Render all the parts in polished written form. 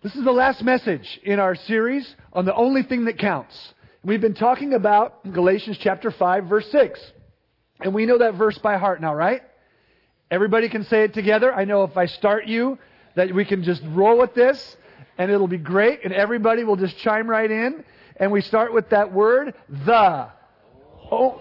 This is the last message in our series on the only thing that counts. We've been talking about Galatians chapter 5, verse 6. And we know that verse by heart now, right? Everybody can say it together. I know if I start you, that we can just roll with this, and it'll be great, and everybody will just chime right in. And we start with that word, the. Oh.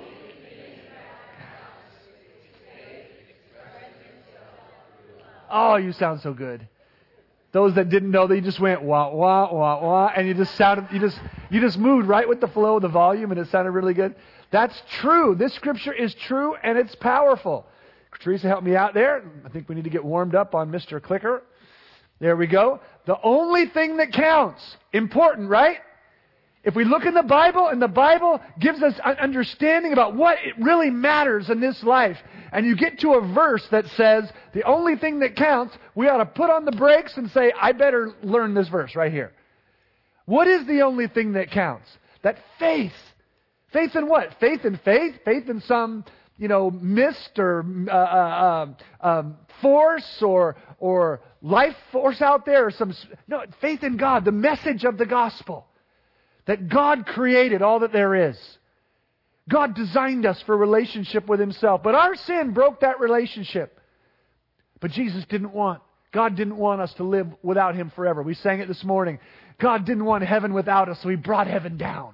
Oh, you sound so good. Those that didn't know, they just went wah wah wah wah, and you just moved right with the flow of the volume, and it sounded really good. That's true. This scripture is true, and it's powerful. Teresa, help me out there. I think we need to get warmed up on Mr. Clicker. There we go. The only thing that counts. Important, right? If we look in the Bible, and the Bible gives us an understanding about what it really matters in this life, and you get to a verse that says, the only thing that counts, we ought to put on the brakes and say, I better learn this verse right here. What is the only thing that counts? That faith. Faith in what? Faith in faith? Faith in some, mist or force or life force out there? No, faith in God, the message of the gospel. That God created all that there is. God designed us for relationship with Himself. But our sin broke that relationship. But God didn't want us to live without Him forever. We sang it this morning. God didn't want heaven without us, so He brought heaven down.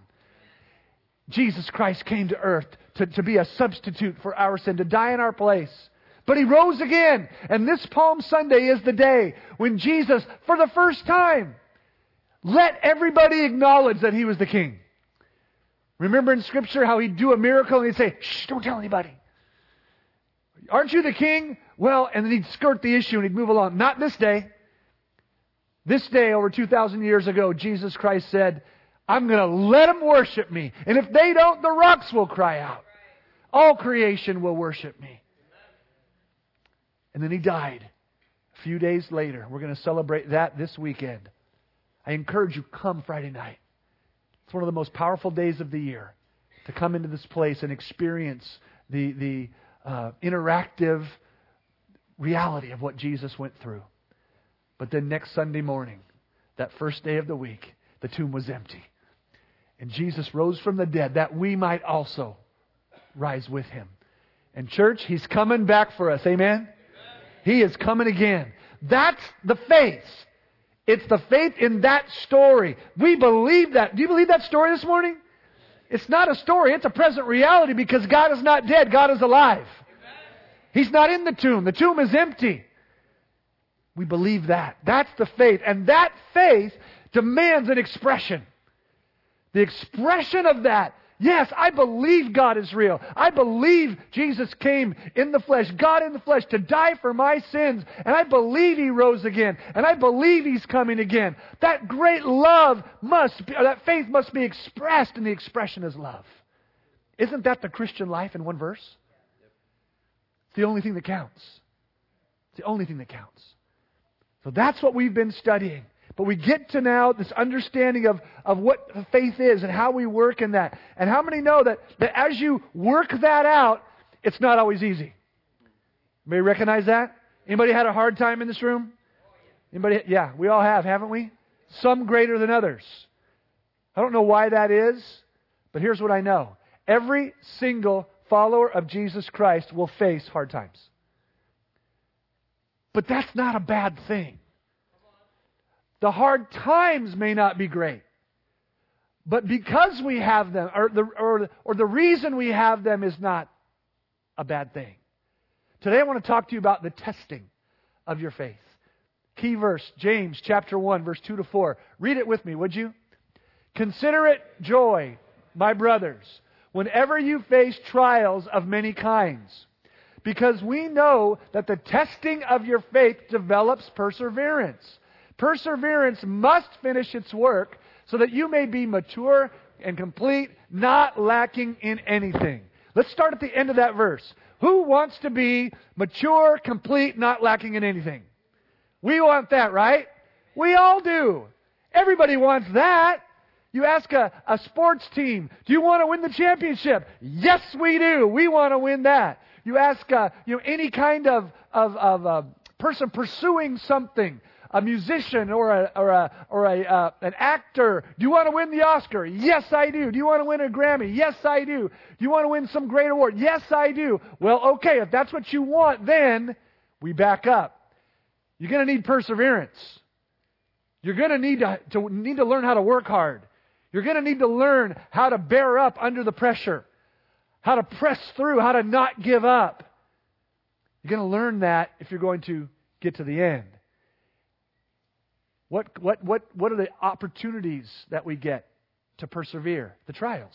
Jesus Christ came to earth to be a substitute for our sin, to die in our place. But He rose again. And this Palm Sunday is the day when Jesus, for the first time, let everybody acknowledge that He was the King. Remember in Scripture how He'd do a miracle and He'd say, shh, don't tell anybody. Aren't you the King? Well, and then He'd skirt the issue and He'd move along. Not this day. This day, over 2,000 years ago, Jesus Christ said, I'm going to let them worship Me. And if they don't, the rocks will cry out. All creation will worship Me. And then He died. A few days later, we're going to celebrate that this weekend. I encourage you, come Friday night. It's one of the most powerful days of the year to come into this place and experience the interactive reality of what Jesus went through. But then next Sunday morning, that first day of the week, the tomb was empty. And Jesus rose from the dead that we might also rise with Him. And church, He's coming back for us. Amen? He is coming again. That's the faith. It's the faith in that story. We believe that. Do you believe that story this morning? It's not a story. It's a present reality because God is not dead. God is alive. He's not in the tomb. The tomb is empty. We believe that. That's the faith. And that faith demands an expression. The expression of that. Yes, I believe God is real. I believe Jesus came in the flesh, God in the flesh, to die for my sins. And I believe He rose again. And I believe He's coming again. That great love that faith must be expressed, and the expression is love. Isn't that the Christian life in one verse? It's the only thing that counts. It's the only thing that counts. So that's what we've been studying. But we get to now this understanding of what faith is and how we work in that. And how many know that as you work that out, it's not always easy? Anybody recognize that? Anybody had a hard time in this room? Anybody? Yeah, we all have, haven't we? Some greater than others. I don't know why that is, but here's what I know. Every single follower of Jesus Christ will face hard times. But that's not a bad thing. The hard times may not be great. But because we have them, or the reason we have them is not a bad thing. Today I want to talk to you about the testing of your faith. Key verse, James chapter 1, verse 2 to 4. Read it with me, would you? Consider it joy, my brothers, whenever you face trials of many kinds, because we know that the testing of your faith develops perseverance. Perseverance must finish its work so that you may be mature and complete, not lacking in anything. Let's start at the end of that verse. Who wants to be mature, complete, not lacking in anything? We want that, right? We all do. Everybody wants that. You ask a sports team, do you want to win the championship? Yes, we do. We want to win that. You ask any kind of person pursuing something. a musician or an actor? Do you want to win the Oscar? Yes, I do. Do you want to win a Grammy? Yes, I do. Do you want to win some great award? Yes, I do. Well, okay, if that's what you want, then we back up. You're going to need perseverance. You're going to need to learn how to work hard. You're going to need to learn how to bear up under the pressure, how to press through, how to not give up. You're going to learn that if you're going to get to the end. What are the opportunities that we get to persevere? The trials.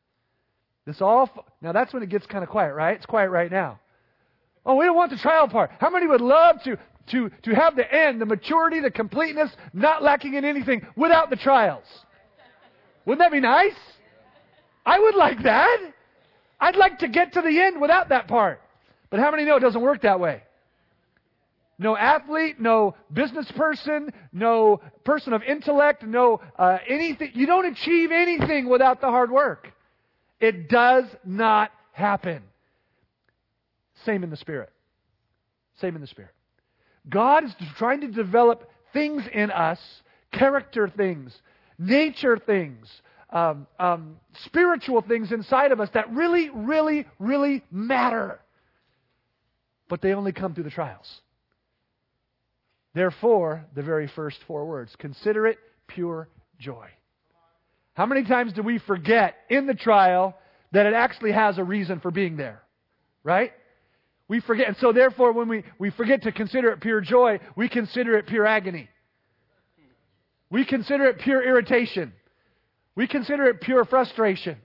Now that's when it gets kind of quiet, right? It's quiet right now. Oh, we don't want the trial part. How many would love to have the end, the maturity, the completeness, not lacking in anything without the trials? Wouldn't that be nice? I would like that. I'd like to get to the end without that part. But how many know it doesn't work that way? No athlete, no business person, no person of intellect, no anything. You don't achieve anything without the hard work. It does not happen. Same in the Spirit. Same in the Spirit. God is trying to develop things in us, character things, nature things, spiritual things inside of us that really, really, really matter. But they only come through the trials. Therefore, the very first 4 words, consider it pure joy. How many times do we forget in the trial that it actually has a reason for being there? Right? We forget. And so therefore, when we forget to consider it pure joy, we consider it pure agony. We consider it pure irritation. We consider it pure frustration.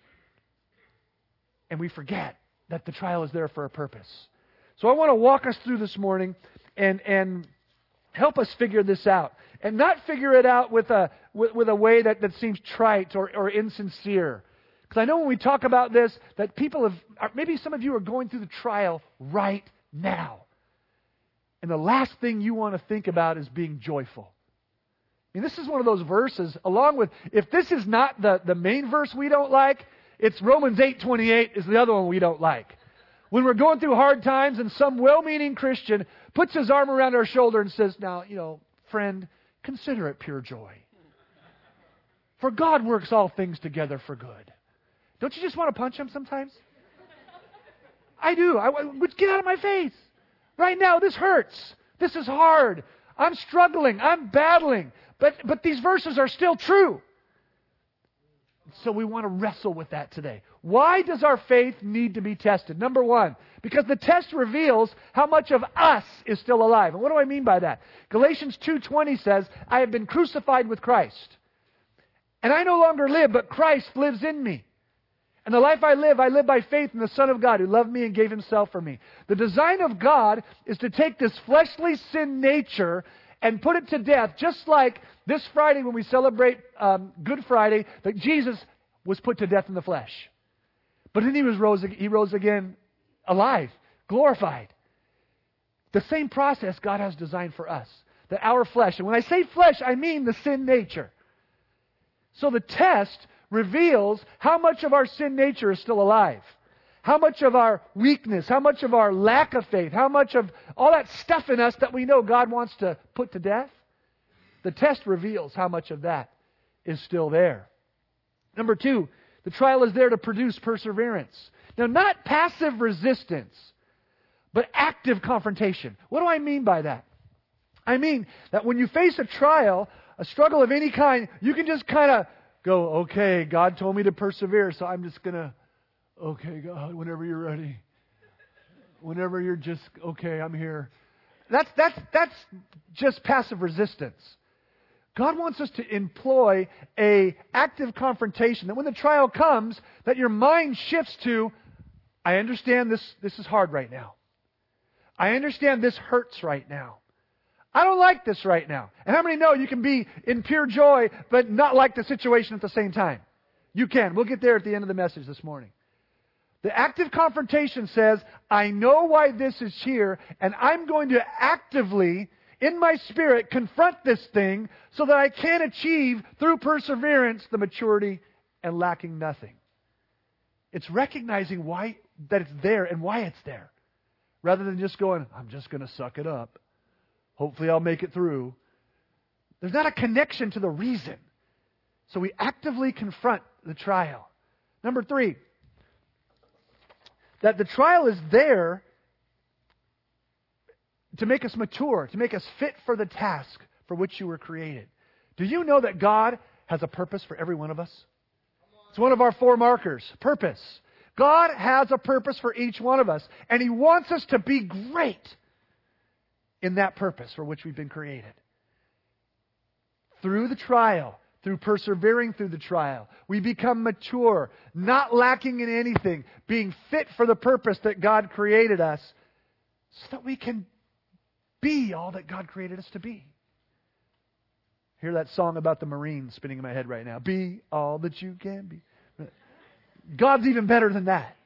And we forget that the trial is there for a purpose. So I want to walk us through this morning and help us figure this out. And not figure it out with a way that seems trite or insincere. Because I know when we talk about this, that people maybe some of you are going through the trial right now. And the last thing you want to think about is being joyful. I mean, this is one of those verses, along with, if this is not the main verse we don't like, it's Romans 8:28 is the other one we don't like. When we're going through hard times and some well-meaning Christian puts his arm around our shoulder and says, now, friend, consider it pure joy. For God works all things together for good. Don't you just want to punch him sometimes? I do. Get out of my face. Right now, this hurts. This is hard. I'm struggling. I'm battling. But these verses are still true. So we want to wrestle with that today. Why does our faith need to be tested? Number one, because the test reveals how much of us is still alive. And what do I mean by that? Galatians 2:20 says, I have been crucified with Christ. And I no longer live, but Christ lives in me. And the life I live by faith in the Son of God who loved me and gave himself for me. The design of God is to take this fleshly sin nature and put it to death, just like this Friday when we celebrate Good Friday, that Jesus was put to death in the flesh. But then he rose again alive, glorified. The same process God has designed for us. That our flesh, and when I say flesh, I mean the sin nature. So the test reveals how much of our sin nature is still alive. How much of our weakness, how much of our lack of faith, how much of all that stuff in us that we know God wants to put to death. The test reveals how much of that is still there. Number two, the trial is there to produce perseverance. Now, not passive resistance, but active confrontation. What do I mean by that? I mean that when you face a trial, a struggle of any kind, you can just kind of go, okay, God told me to persevere, so I'm just going to, okay, God, whenever you're ready. Whenever you're just, okay, I'm here. That's just passive resistance. God wants us to employ a active confrontation, that when the trial comes, that your mind shifts to, I understand this is hard right now. I understand this hurts right now. I don't like this right now. And how many know you can be in pure joy, but not like the situation at the same time? You can. We'll get there at the end of the message this morning. The active confrontation says, I know why this is here, and I'm going to actively, in my spirit, confront this thing so that I can achieve, through perseverance, the maturity and lacking nothing. It's recognizing why that it's there and why it's there. Rather than just going, I'm just going to suck it up. Hopefully I'll make it through. There's not a connection to the reason. So we actively confront the trial. Number 3, that the trial is there to make us mature, to make us fit for the task for which you were created. Do you know that God has a purpose for every one of us? It's one of our 4 markers. Purpose. God has a purpose for each one of us, and He wants us to be great in that purpose for which we've been created. Through the trial, through persevering through the trial, we become mature, not lacking in anything, being fit for the purpose that God created us, so that we can be all that God created us to be. Hear that song about the Marines spinning in my head right now. Be all that you can be. God's even better than that.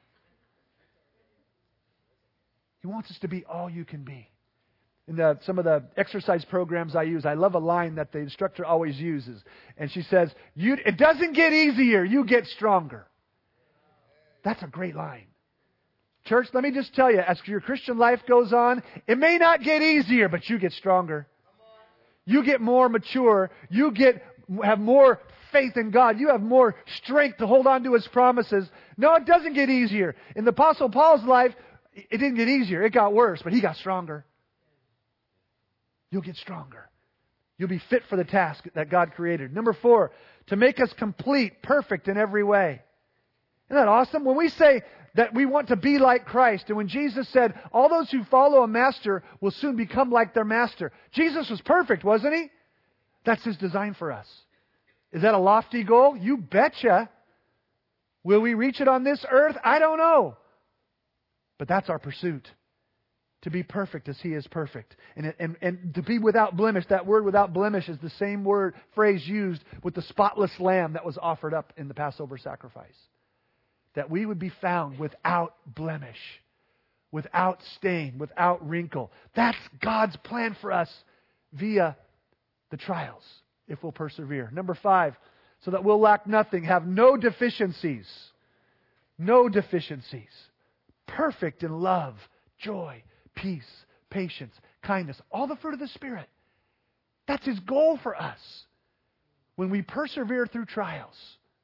He wants us to be all you can be. In some of the exercise programs I use, I love a line that the instructor always uses. And she says, it doesn't get easier, you get stronger. That's a great line. Church, let me just tell you, as your Christian life goes on, it may not get easier, but you get stronger. You get more mature. You have more faith in God. You have more strength to hold on to His promises. No, it doesn't get easier. In the Apostle Paul's life, it didn't get easier. It got worse, but he got stronger. You'll get stronger. You'll be fit for the task that God created. Number 4, to make us complete, perfect in every way. Isn't that awesome? When we say that we want to be like Christ, and when Jesus said, all those who follow a master will soon become like their master. Jesus was perfect, wasn't He? That's His design for us. Is that a lofty goal? You betcha. Will we reach it on this earth? I don't know. But that's our pursuit. To be perfect as He is perfect. And to be without blemish. That word without blemish is the same phrase used with the spotless lamb that was offered up in the Passover sacrifice. That we would be found without blemish, without stain, without wrinkle. That's God's plan for us via the trials, if we'll persevere. Number 5, so that we'll lack nothing, have no deficiencies. No deficiencies. Perfect in love, joy, peace, patience, kindness, all the fruit of the Spirit. That's His goal for us when we persevere through trials.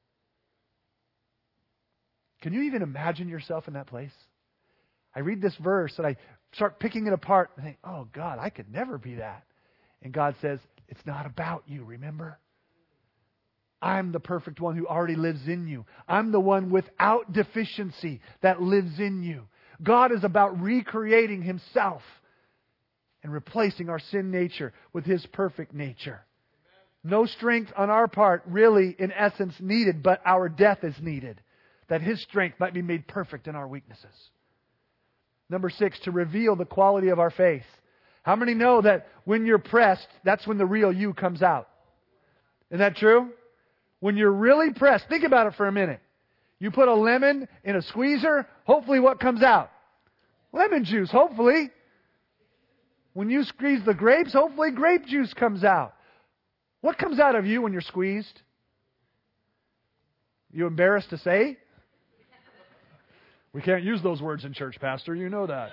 Can you even imagine yourself in that place? I read this verse and I start picking it apart and think, oh God, I could never be that. And God says, it's not about you, remember? I'm the perfect one who already lives in you. I'm the one without deficiency that lives in you. God is about recreating Himself and replacing our sin nature with His perfect nature. No strength on our part really, in essence, needed, but our death is needed, that His strength might be made perfect in our weaknesses. Number 6, to reveal the quality of our faith. How many know that when you're pressed, that's when the real you comes out? Isn't that true? When you're really pressed, think about it for a minute. You put a lemon in a squeezer, hopefully what comes out? Lemon juice, hopefully. When you squeeze the grapes, hopefully grape juice comes out. What comes out of you when you're squeezed? You embarrassed to say? We can't use those words in church, Pastor. You know that.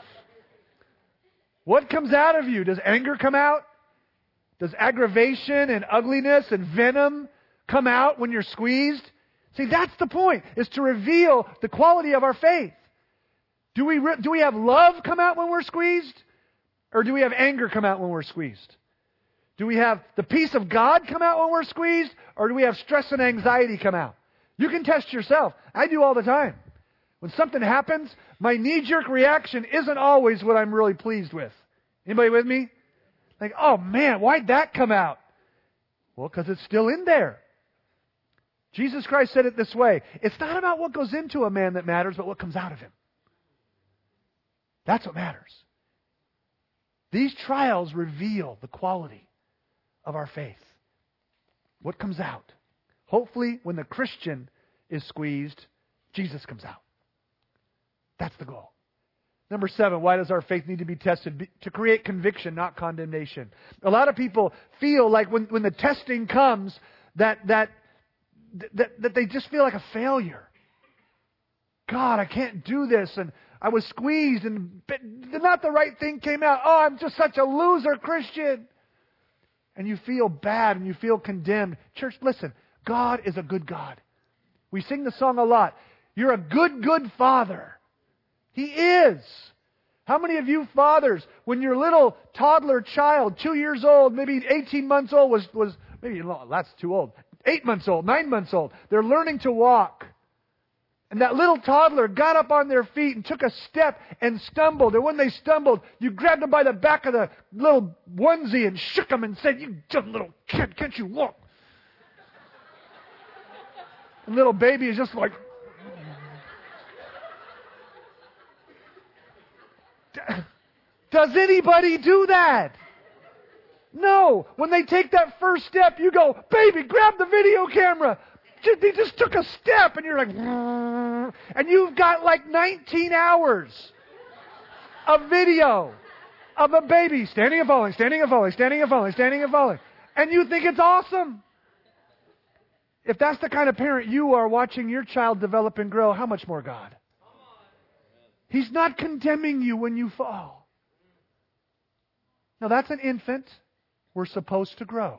What comes out of you? Does anger come out? Does aggravation and ugliness and venom come out when you're squeezed? See, that's the point, is to reveal the quality of our faith. Do we have love come out when we're squeezed? Or do we have anger come out when we're squeezed? Do we have the peace of God come out when we're squeezed? Or do we have stress and anxiety come out? You can test yourself. I do all the time. When something happens, my knee-jerk reaction isn't always what I'm really pleased with. Anybody with me? Like, oh man, why'd that come out? Well, because it's still in there. Jesus Christ said it this way. It's not about what goes into a man that matters, but what comes out of him. That's what matters. These trials reveal the quality of our faith. What comes out? Hopefully, when the Christian is squeezed, Jesus comes out. That's the goal. Number 7, why does our faith need to be tested? To create conviction, not condemnation. A lot of people feel like when the testing comes, that they just feel like a failure. God, I can't do this, and I was squeezed, and not the right thing came out. Oh, I'm just such a loser Christian. and you feel bad and you feel condemned. Church, listen, God is a good God. We sing the song a lot. You're a good, good Father. He is. How many of you fathers, when your little toddler child, 2 years old, maybe 18 months old, was maybe, that's too old, 8 months old, 9 months old, they're learning to walk. And that little toddler got up on their feet and took a step and stumbled. And when they stumbled, you grabbed them by the back of the little onesie and shook them and said, "You dumb little kid, can't you walk?" And little baby is just like... Does anybody do that? No. When they take that first step, you go, "Baby, grab the video camera." They just took a step, and you're like, and you've got like 19 hours of video of a baby standing and falling, standing and falling, standing and falling, standing and falling. And you think it's awesome. If that's the kind of parent you are watching your child develop and grow, how much more God? He's not condemning you when you fall. Now, that's an infant. We're supposed to grow.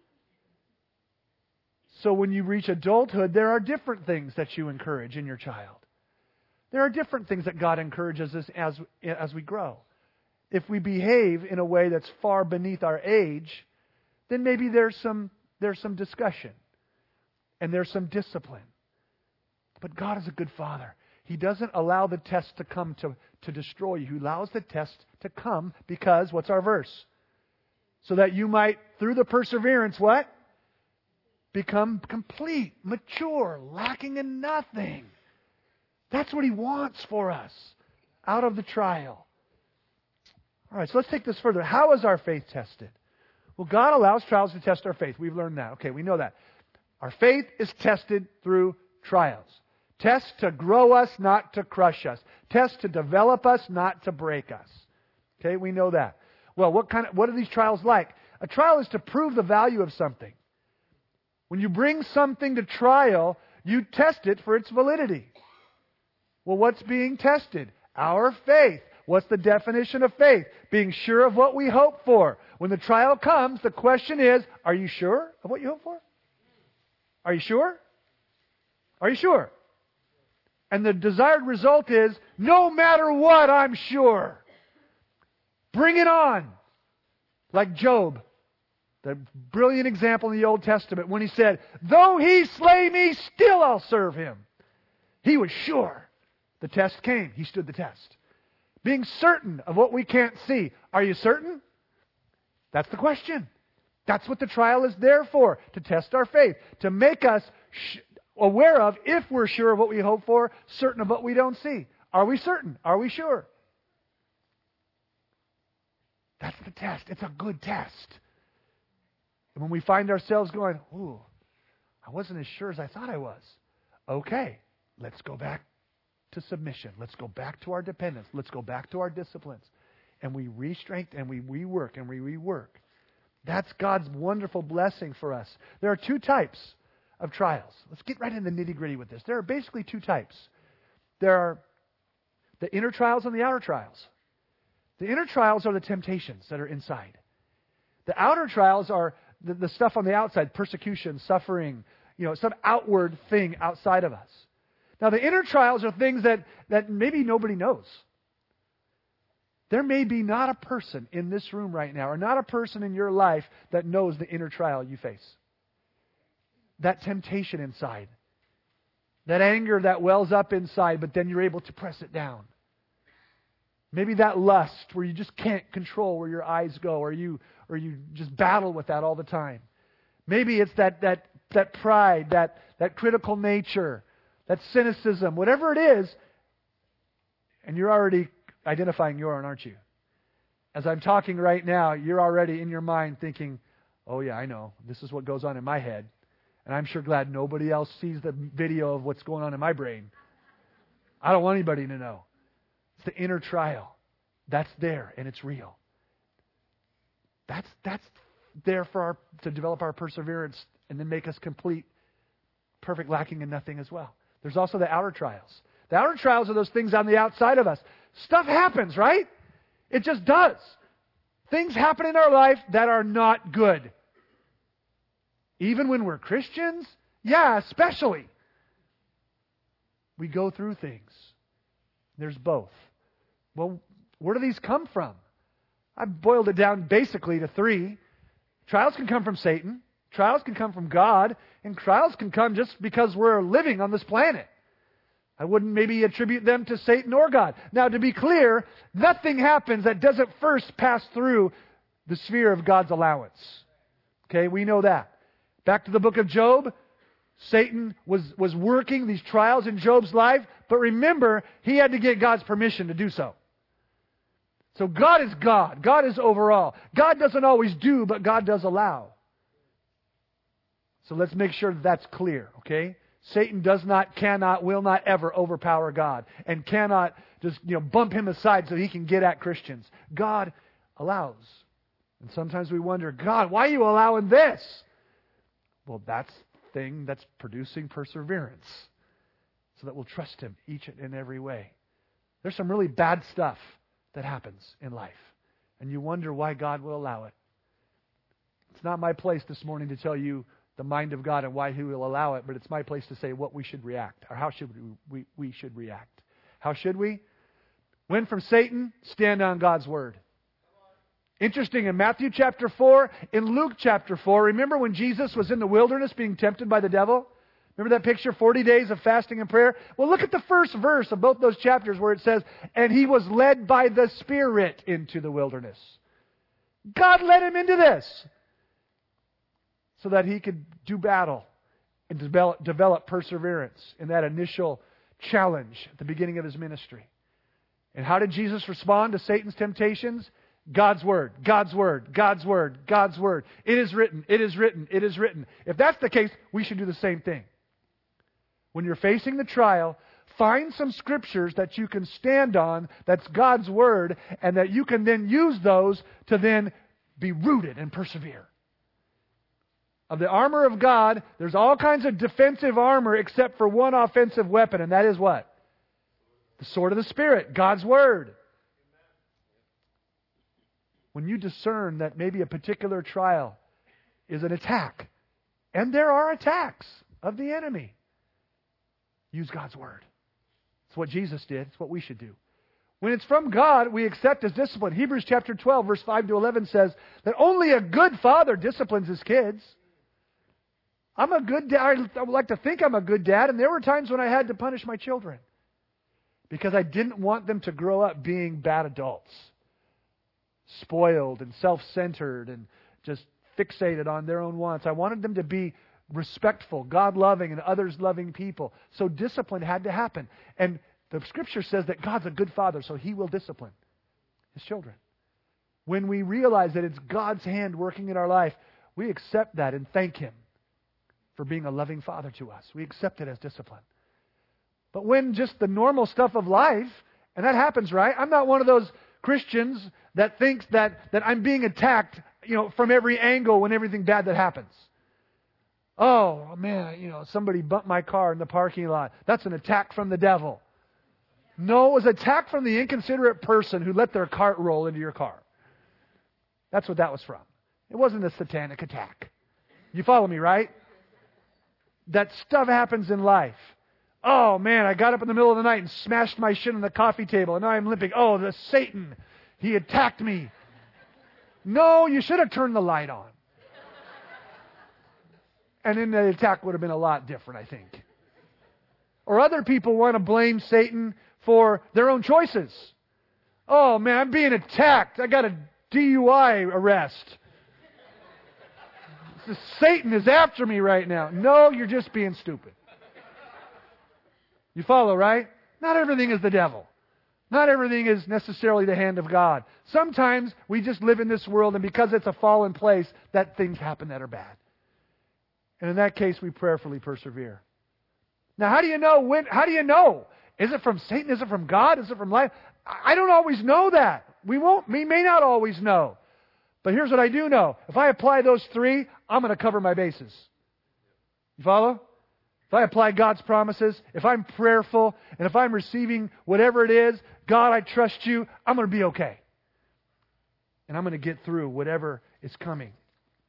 So when you reach adulthood, there are different things that you encourage in your child. There are different things that God encourages us as we grow. If we behave in a way that's far beneath our age, then maybe there's some discussion and there's some discipline. But God is a good Father. He doesn't allow the test to come to destroy you. He allows the test to come because, what's our verse? So that you might, through the perseverance, what? Become complete, mature, lacking in nothing. That's what He wants for us out of the trial. All right, so let's take this further. How is our faith tested? Well, God allows trials to test our faith. We've learned that. Okay, we know that. Our faith is tested through trials. Tests to grow us, not to crush us. Tests to develop us, not to break us. Okay, we know that. Well, what are these trials like? A trial is to prove the value of something. When you bring something to trial, you test it for its validity. Well, what's being tested? Our faith. What's the definition of faith? Being sure of what we hope for. When the trial comes, the question is, are you sure of what you hope for? Are you sure? Are you sure? And the desired result is, no matter what, I'm sure. Bring it on. Like Job, the brilliant example in the Old Testament, when he said, "Though he slay me, still I'll serve him." He was sure. The test came. He stood the test. Being certain of what we can't see. Are you certain? That's the question. That's what the trial is there for, to test our faith, to make us aware of, if we're sure of what we hope for, certain of what we don't see. Are we certain? Are we sure? That's the test. It's a good test. And when we find ourselves going, "Ooh, I wasn't as sure as I thought I was." Okay, let's go back to submission. Let's go back to our dependence. Let's go back to our disciplines. And we re-strength and we rework and we rework. That's God's wonderful blessing for us. There are two types of trials. Let's get right in the nitty-gritty with this. There are basically two types. There are the inner trials and the outer trials. The inner trials are the temptations that are inside. The outer trials are the stuff on the outside, persecution, suffering, some outward thing outside of us. Now, the inner trials are things that maybe nobody knows. There may be not a person in this room right now, or not a person in your life that knows the inner trial you face. That temptation inside. That anger that wells up inside, but then you're able to press it down. Maybe that lust where you just can't control where your eyes go, or you just battle with that all the time. Maybe it's that pride, that critical nature, that cynicism, whatever it is, and you're already identifying your own, aren't you? As I'm talking right now, you're already in your mind thinking, "Oh yeah, I know. This is what goes on in my head. And I'm sure glad nobody else sees the video of what's going on in my brain. I don't want anybody to know." It's the inner trial. That's there, and it's real. That's there to develop our perseverance and then make us complete, perfect, lacking in nothing as well. There's also the outer trials. The outer trials are those things on the outside of us. Stuff happens, right? It just does. Things happen in our life that are not good. Even when we're Christians? Yeah, especially. We go through things. There's both. Well, where do these come from? I've boiled it down basically to 3. Trials can come from Satan. Trials can come from God. And trials can come just because we're living on this planet. I wouldn't maybe attribute them to Satan or God. Now, to be clear, nothing happens that doesn't first pass through the sphere of God's allowance. Okay, we know that. Back to the book of Job, Satan was working these trials in Job's life, but remember, he had to get God's permission to do so. So God is God. God is overall. God doesn't always do, but God does allow. So let's make sure that's clear, okay? Satan does not, cannot, will not ever overpower God and cannot just bump Him aside so he can get at Christians. God allows. And sometimes we wonder, God, why are you allowing this? Well, that's the thing that's producing perseverance so that we'll trust Him each and every way. There's some really bad stuff that happens in life, and you wonder why God will allow it. It's not my place this morning to tell you the mind of God and why He will allow it, but it's my place to say what we should react, or how should we should react. How should we? When from Satan, stand on God's Word. Interesting, in Matthew chapter 4, in Luke chapter 4, remember when Jesus was in the wilderness being tempted by the devil? Remember that picture, 40 days of fasting and prayer? Well, look at the first verse of both those chapters where it says, and He was led by the Spirit into the wilderness. God led Him into this so that He could do battle and develop perseverance in that initial challenge at the beginning of His ministry. And how did Jesus respond to Satan's temptations? God's Word, God's Word, God's Word, God's Word. It is written, it is written, it is written. If that's the case, we should do the same thing. When you're facing the trial, find some scriptures that you can stand on, that's God's Word, and that you can then use those to then be rooted and persevere. Of the armor of God, there's all kinds of defensive armor except for one offensive weapon, and that is what? The sword of the Spirit, God's Word. When you discern that maybe a particular trial is an attack, and there are attacks of the enemy, use God's Word. It's what Jesus did. It's what we should do. When it's from God, we accept as discipline. Hebrews chapter 12, verse 5 to 11 says that only a good father disciplines his kids. I'm a good dad. I would like to think I'm a good dad, and there were times when I had to punish my children because I didn't want them to grow up being bad adults. Spoiled and self-centered and just fixated on their own wants. I wanted them to be respectful, God-loving, and others-loving people. So discipline had to happen. And the Scripture says that God's a good father, so He will discipline His children. When we realize that it's God's hand working in our life, we accept that and thank Him for being a loving Father to us. We accept it as discipline. But when just the normal stuff of life, and that happens, right? I'm not one of those Christians that thinks that I'm being attacked, from every angle when everything bad that happens. Oh, man, somebody bumped my car in the parking lot. That's an attack from the devil. No, it was an attack from the inconsiderate person who let their cart roll into your car. That's what that was from. It wasn't a satanic attack. You follow me, right? That stuff happens in life. Oh, man, I got up in the middle of the night and smashed my shin on the coffee table, and now I'm limping. Oh, the Satan, he attacked me. No, you should have turned the light on. And then the attack would have been a lot different, I think. Or other people want to blame Satan for their own choices. Oh, man, I'm being attacked. I got a DUI arrest. Satan is after me right now. No, you're just being stupid. You follow, right? Not everything is the devil. Not everything is necessarily the hand of God. Sometimes we just live in this world, and because it's a fallen place, that things happen that are bad. And in that case, we prayerfully persevere. Now, how do you know? Is it from Satan? Is it from God? Is it from life? I don't always know that. We may not always know. But here's what I do know. If I apply those 3, I'm going to cover my bases. You follow? If I apply God's promises, if I'm prayerful, and if I'm receiving whatever it is, God, I trust you, I'm going to be okay. And I'm going to get through whatever is coming.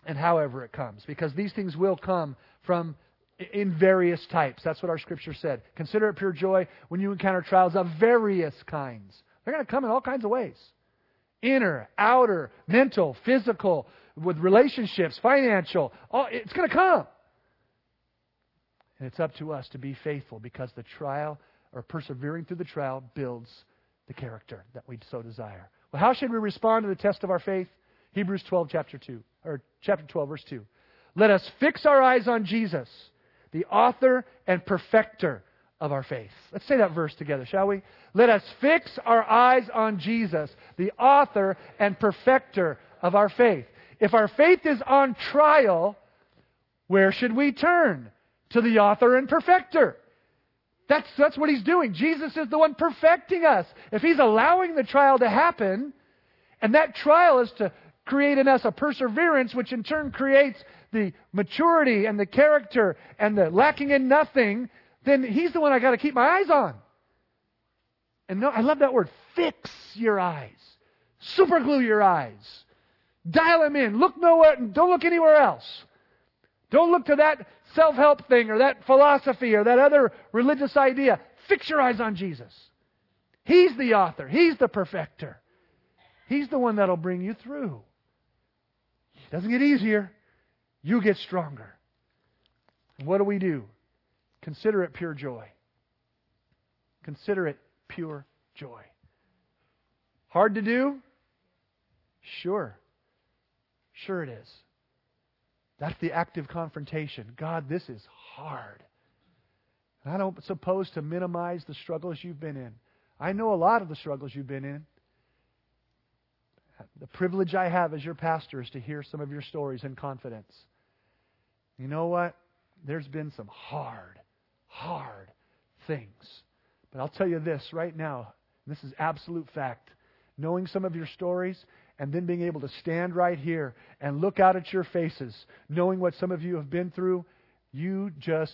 and however it comes. Because these things will come from in various types. That's what our Scripture said. Consider it pure joy when you encounter trials of various kinds. They're going to come in all kinds of ways. Inner, outer, mental, physical, with relationships, financial. It's going to come. And it's up to us to be faithful because the trial or persevering through the trial builds the character that we so desire. Well, how should we respond to the test of our faith? Hebrews 12, chapter 12, verse 2. Let us fix our eyes on Jesus, the author and perfecter of our faith. Let's say that verse together, shall we? Let us fix our eyes on Jesus, the author and perfecter of our faith. If our faith is on trial, where should we turn? To the author and perfecter. That's what He's doing. Jesus is the one perfecting us. If He's allowing the trial to happen, and that trial is to create in us a perseverance, which in turn creates the maturity and the character and the lacking in nothing, then He's the one I got to keep my eyes on. And no, I love that word. Fix your eyes. Superglue your eyes. Dial them in. Look nowhere. Don't look anywhere else. Don't look to that self-help thing or that philosophy or that other religious idea. Fix your eyes on Jesus. He's the author. He's the perfecter. He's the one that'll bring you through. It doesn't get easier. You get stronger. And what do? Consider it pure joy. Consider it pure joy. Hard to do? Sure. Sure it is. That's the active confrontation. God, this is hard. And I don't suppose to minimize the struggles you've been in. I know a lot of the struggles you've been in. The privilege I have as your pastor is to hear some of your stories in confidence. You know what? There's been some hard things. But I'll tell you this right now. This is absolute fact. Knowing some of your stories and then being able to stand right here and look out at your faces, knowing what some of you have been through, you just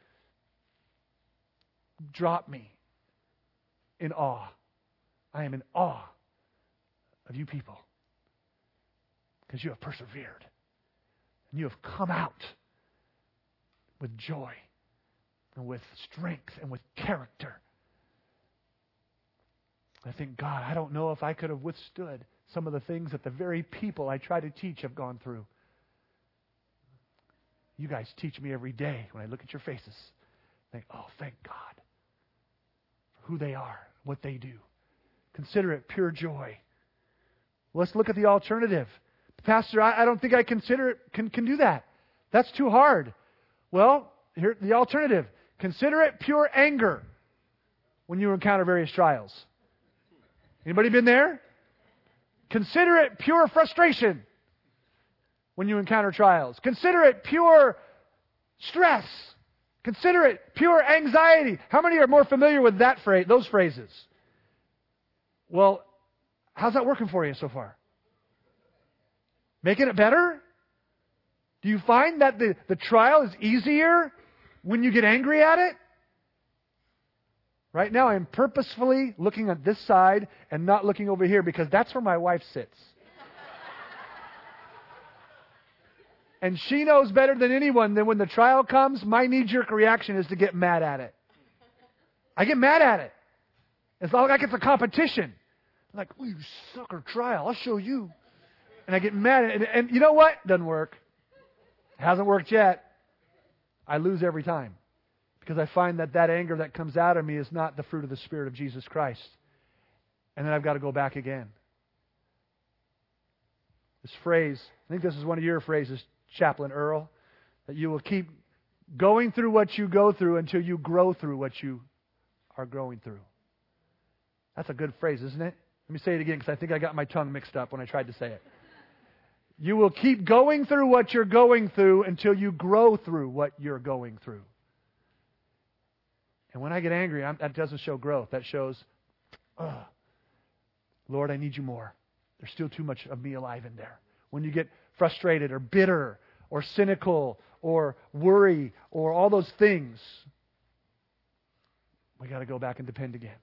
drop me in awe. I am in awe of you people because you have persevered and you have come out with joy and with strength and with character. I think, God, I don't know if I could have withstood some of the things that the very people I try to teach have gone through. You guys teach me every day when I look at your faces. I think, oh, thank God for who they are, what they do. Consider it pure joy. Let's look at the alternative. Pastor, I don't think I can do that. That's too hard. Well, here the alternative. Consider it pure anger when you encounter various trials. Anybody been there? Consider it pure frustration when you encounter trials. Consider it pure stress. Consider it pure anxiety. How many are more familiar with those phrases? Well, how's that working for you so far? Making it better? Do you find that the trial is easier when you get angry at it? Right now, I'm purposefully looking at this side and not looking over here because that's where my wife sits. And she knows better than anyone that when the trial comes, my knee-jerk reaction is to get mad at it. I get mad at it. It's not like it's a competition. I'm like, oh, you sucker trial, I'll show you. And I get mad at it. And you know what? Doesn't work. It hasn't worked yet. I lose every time. Because I find that anger that comes out of me is not the fruit of the Spirit of Jesus Christ. And then I've got to go back again. This phrase, I think this is one of your phrases, Chaplain Earl, that you will keep going through what you go through until you grow through what you are growing through. That's a good phrase, isn't it? Let me say it again because I think I got my tongue mixed up when I tried to say it. You will keep going through what you're going through until you grow through what you're going through. And when I get angry, that doesn't show growth. That shows, Lord, I need you more. There's still too much of me alive in there. When you get frustrated or bitter or cynical or worry or all those things, we got to go back and depend again.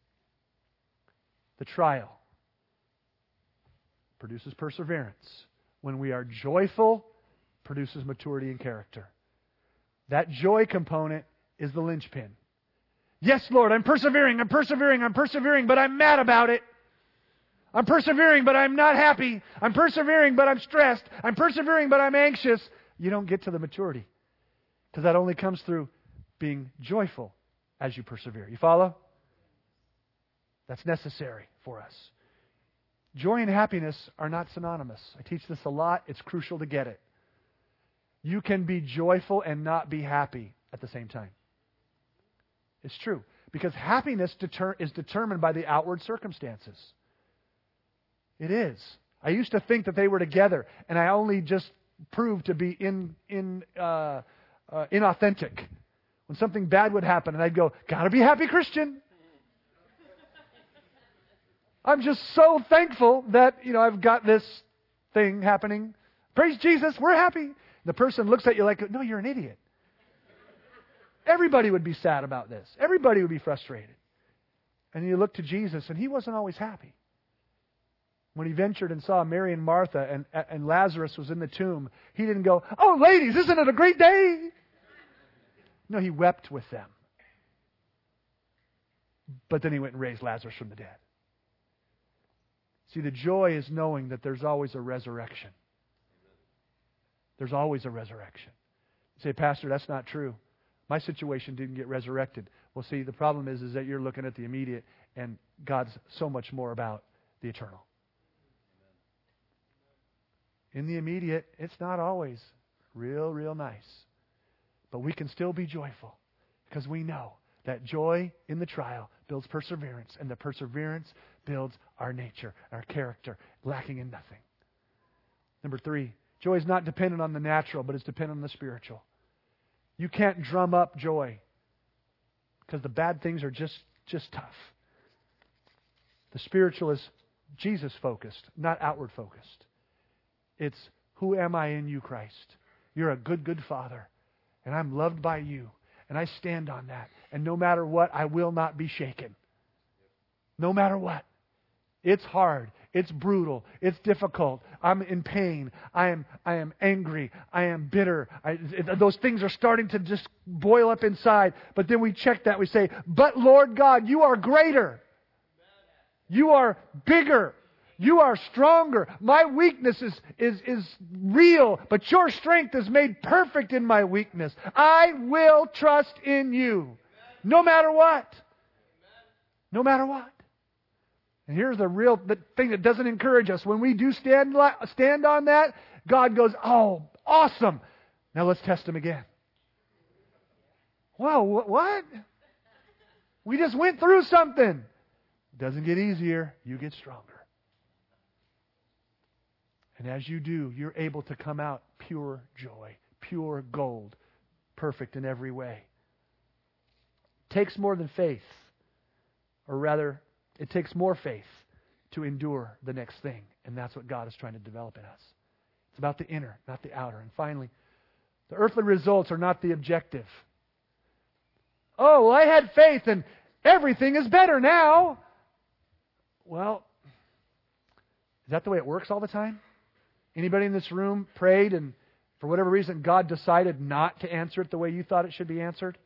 The trial produces perseverance. when we are joyful, produces maturity and character. That joy component is the linchpin. Yes, Lord, I'm persevering, but I'm mad about it. I'm persevering, but I'm not happy. I'm persevering, but I'm stressed. I'm persevering, but I'm anxious. You don't get to the maturity, because that only comes through being joyful as you persevere. You follow? That's necessary for us. Joy and happiness are not synonymous. I teach this a lot. It's crucial to get it. You can be joyful and not be happy at the same time. It's true. Because happiness is determined by the outward circumstances. It is. I used to think that they were together, and I only just proved to be inauthentic. When something bad would happen, and I'd go, "Gotta be happy, Christian." I'm just so thankful that, I've got this thing happening. Praise Jesus, we're happy. The person looks at you like, "No, you're an idiot." Everybody would be sad about this. Everybody would be frustrated. And you look to Jesus, and He wasn't always happy. When He ventured and saw Mary and Martha and Lazarus was in the tomb, He didn't go, "Oh, ladies, isn't it a great day?" No, He wept with them. But then He went and raised Lazarus from the dead. See, the joy is knowing that there's always a resurrection. There's always a resurrection. You say, "Pastor, that's not true. My situation didn't get resurrected." Well, see, the problem is that you're looking at the immediate, and God's so much more about the eternal. In the immediate, it's not always real nice. But we can still be joyful because we know that joy in the trial builds perseverance, and the perseverance builds our nature, our character, lacking in nothing. Number 3, joy is not dependent on the natural, but it's dependent on the spiritual. You can't drum up joy because the bad things are just tough. The spiritual is Jesus-focused, not outward-focused. It's, who am I in you, Christ? You're a good Father, and I'm loved by you, and I stand on that. And no matter what, I will not be shaken. No matter what. It's hard. It's brutal. It's difficult. I'm in pain. I am angry. I am bitter. Those things are starting to just boil up inside. But then we check that. We say, "But Lord God, you are greater. You are bigger. You are stronger. My weakness is real, but your strength is made perfect in my weakness. I will trust in you, no matter what." No matter what. And here's the thing that doesn't encourage us. When we do stand on that, God goes, "Oh, awesome. Now let's test Him again." Wow, what? We just went through something. It doesn't get easier. You get stronger. And as you do, you're able to come out pure joy, pure gold, perfect in every way. It takes more than faith. Or rather, it takes more faith to endure the next thing. And that's what God is trying to develop in us. It's about the inner, not the outer. And finally, the earthly results are not the objective. "Oh, well, I had faith and everything is better now." Well, is that the way it works all the time? Anybody in this room prayed and for whatever reason God decided not to answer it the way you thought it should be answered?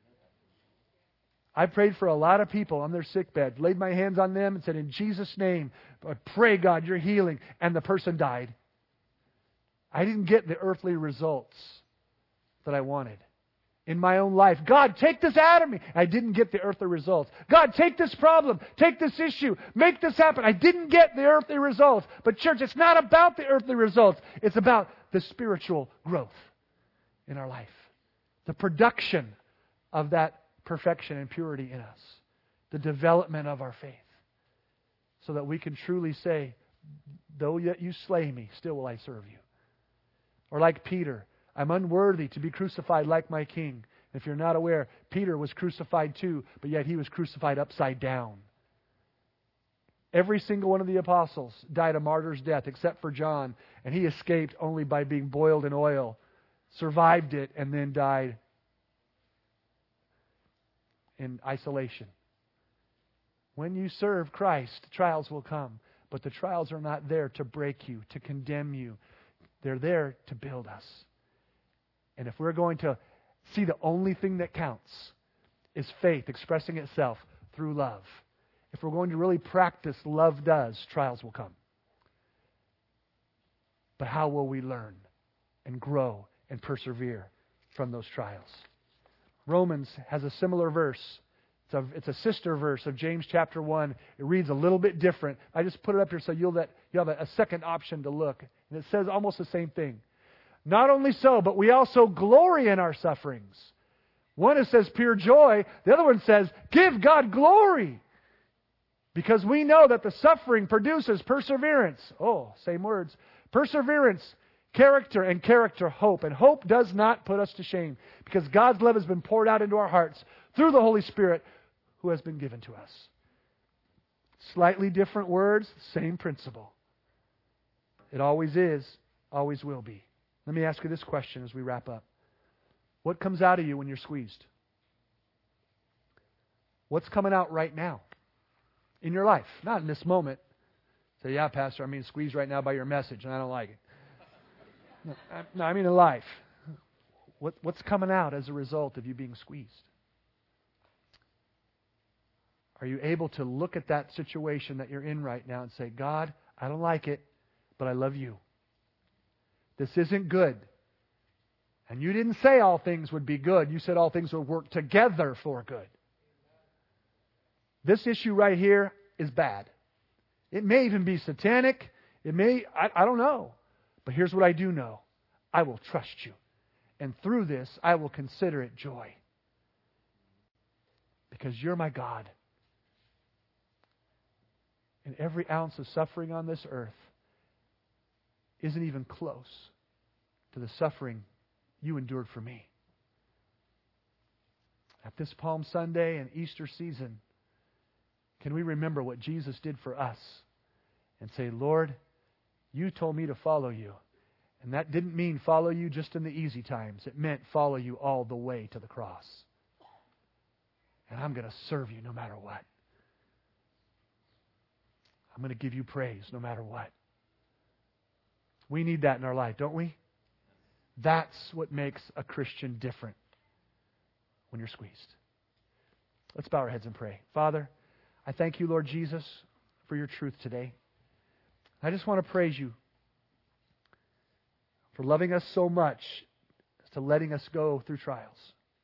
I prayed for a lot of people on their sickbed, laid my hands on them and said, "In Jesus' name, I pray, God, your healing." And the person died. I didn't get the earthly results that I wanted. In my own life, "God, take this out of me." I didn't get the earthly results. "God, take this problem, take this issue, make this happen." I didn't get the earthly results. But church, it's not about the earthly results. It's about the spiritual growth in our life. The production of that perfection and purity in us. The development of our faith. So that we can truly say, "Though yet you slay me, still will I serve you." Or like Peter, "I'm unworthy to be crucified like my King." If you're not aware, Peter was crucified too, but yet he was crucified upside down. Every single one of the apostles died a martyr's death except for John, and he escaped only by being boiled in oil, survived it, and then died in isolation. When you serve Christ, trials will come, but the trials are not there to break you, to condemn you, They're there to build us. And if we're going to see the only thing that counts is faith expressing itself through love, if we're going to really practice love does, trials will come. But how will we learn and grow and persevere from those trials? Romans has a similar verse. It's a sister verse of James chapter 1. It reads a little bit different. I just put it up here so you'll have a second option to look. And it says almost the same thing. Not only so, but we also glory in our sufferings. One it says pure joy. The other one says give God glory. Because we know that the suffering produces perseverance. Oh, same words. Perseverance, character, and character, hope. And hope does not put us to shame. Because God's love has been poured out into our hearts through the Holy Spirit who has been given to us. Slightly different words, same principle. It always is, always will be. Let me ask you this question as we wrap up. What comes out of you when you're squeezed? What's coming out right now in your life? Not in this moment. Say, yeah, Pastor, I'm being squeezed right now by your message and I don't like it. No, I mean in life. What's coming out as a result of you being squeezed? Are you able to look at that situation that you're in right now and say, God, I don't like it, but I love you. This isn't good. And you didn't say all things would be good. You said all things would work together for good. This issue right here is bad. It may even be satanic. I don't know. But here's what I do know. I will trust you. And through this, I will consider it joy. Because you're my God. And every ounce of suffering on this earth isn't even close to the suffering you endured for me. At this Palm Sunday and Easter season, can we remember what Jesus did for us and say, Lord, you told me to follow you. And that didn't mean follow you just in the easy times. It meant follow you all the way to the cross. And I'm going to serve you no matter what. I'm going to give you praise no matter what. We need that in our life, don't we? That's what makes a Christian different when you're squeezed. Let's bow our heads and pray. Father, I thank you, Lord Jesus, for your truth today. I just want to praise you for loving us so much as to letting us go through trials.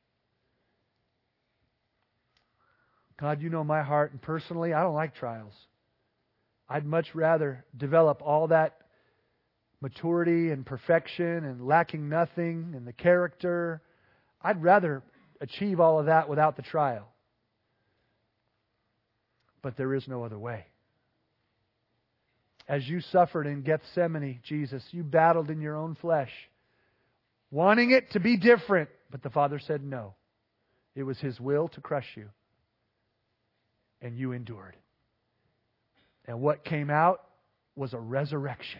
God, you know my heart, and personally, I don't like trials. I'd much rather develop all that maturity and perfection and lacking nothing and the character. I'd rather achieve all of that without the trial. But there is no other way. As you suffered in Gethsemane, Jesus, you battled in your own flesh, wanting it to be different. But the Father said no. It was His will to crush you. And you endured. And what came out was a resurrection.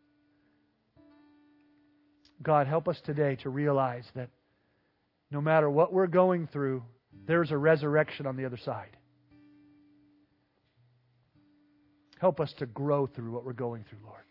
God, help us today to realize that no matter what we're going through, there's a resurrection on the other side. Help us to grow through what we're going through, Lord.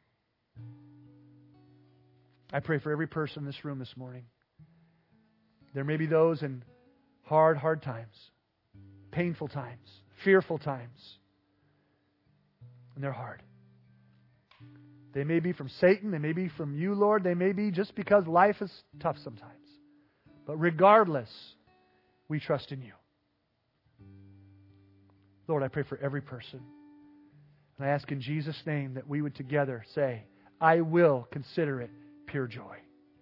I pray for every person in this room this morning. There may be those in hard times, painful times, fearful times. And they're hard. They may be from Satan. They may be from you, Lord. They may be just because life is tough sometimes. But regardless, we trust in you. Lord, I pray for every person. And I ask in Jesus' name that we would together say, I will consider it pure joy.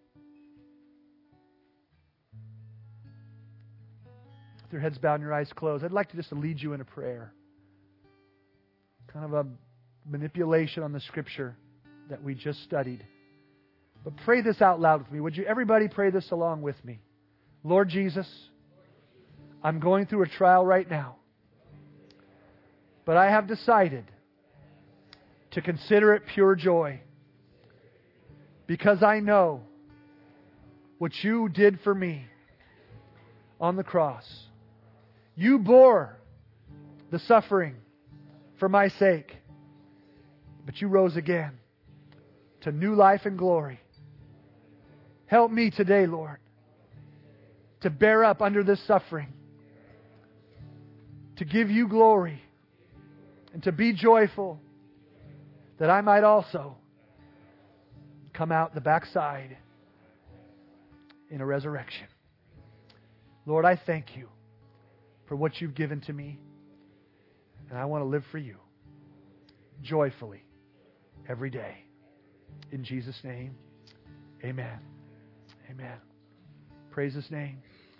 With your heads bowed and your eyes closed, I'd like to just lead you in a prayer. Kind of a manipulation on the Scripture that we just studied. But pray this out loud with me. Would you everybody pray this along with me? Lord Jesus, I'm going through a trial right now. But I have decided to consider it pure joy. Because I know what you did for me on the cross. You bore the suffering for my sake. But you rose again to new life and glory. Help me today, Lord, to bear up under this suffering, to give you glory, and to be joyful, that I might also come out the backside in a resurrection. Lord, I thank you for what you've given to me, and I want to live for you joyfully every day. In Jesus' name, amen. Amen. Praise His name.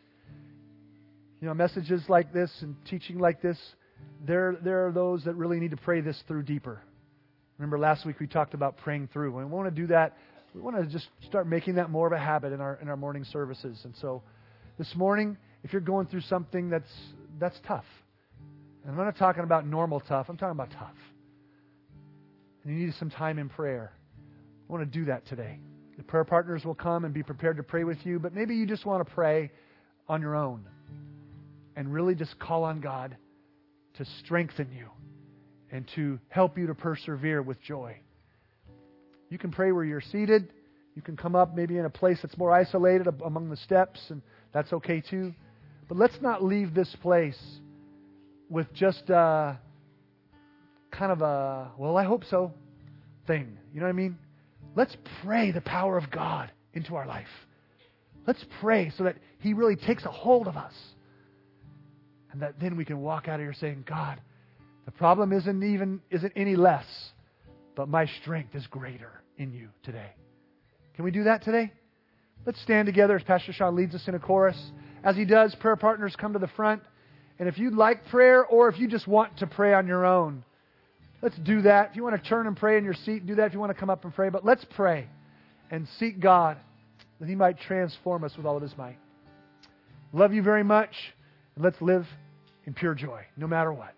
You know, messages like this and teaching like this, there are those that really need to pray this through deeper. Remember last week we talked about praying through. And we want to do that. We want to just start making that more of a habit in our morning services. And so this morning, if you're going through something that's tough, and I'm not talking about normal tough, I'm talking about tough, and you need some time in prayer, I want to do that today. The prayer partners will come and be prepared to pray with you, but maybe you just want to pray on your own and really just call on God to strengthen you and to help you to persevere with joy. You can pray where you're seated. You can come up maybe in a place that's more isolated among the steps, and that's okay too. But let's not leave this place with just kind of a, well, I hope so thing. You know what I mean? Let's pray the power of God into our life. Let's pray so that He really takes a hold of us. And that then we can walk out of here saying, God, the problem isn't any less, but my strength is greater in you today. Can we do that today? Let's stand together as Pastor Sean leads us in a chorus. As he does, prayer partners come to the front. And if you'd like prayer, or if you just want to pray on your own, let's do that. If you want to turn and pray in your seat, do that. If you want to come up and pray. But let's pray and seek God that He might transform us with all of His might. Love you very much. And let's live in pure joy, no matter what.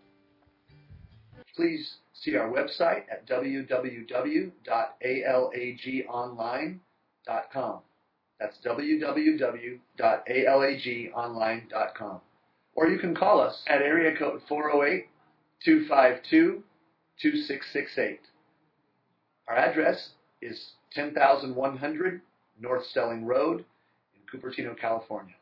Please see our website at www.alagonline.com. That's www.alagonline.com. Or you can call us at area code 408-252-2668. Our address is 10,100 North Stelling Road in Cupertino, California.